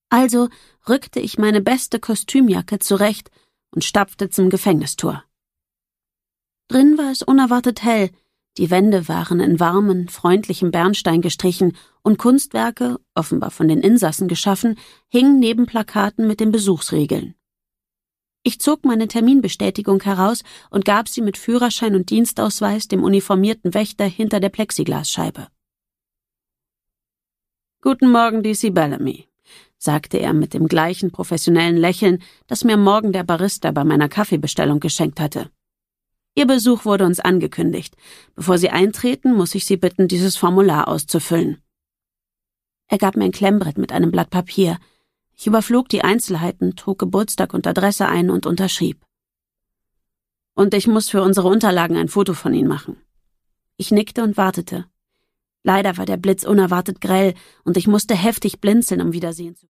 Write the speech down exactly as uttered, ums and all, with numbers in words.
Also rückte ich meine beste Kostümjacke zurecht und stapfte zum Gefängnistor. Drin war es unerwartet hell, die Wände waren in warmen, freundlichem Bernstein gestrichen und Kunstwerke, offenbar von den Insassen geschaffen, hingen neben Plakaten mit den Besuchsregeln. Ich zog meine Terminbestätigung heraus und gab sie mit Führerschein und Dienstausweis dem uniformierten Wächter hinter der Plexiglasscheibe. »Guten Morgen, D C Bellamy«, sagte er mit dem gleichen professionellen Lächeln, das mir morgen der Barista bei meiner Kaffeebestellung geschenkt hatte. »Ihr Besuch wurde uns angekündigt. Bevor Sie eintreten, muss ich Sie bitten, dieses Formular auszufüllen.« Er gab mir ein Klemmbrett mit einem Blatt Papier. Ich überflog die Einzelheiten, trug Geburtstag und Adresse ein und unterschrieb. »Und ich muss für unsere Unterlagen ein Foto von Ihnen machen.« Ich nickte und wartete. Leider war der Blitz unerwartet grell und ich musste heftig blinzeln, um Wiedersehen zu können.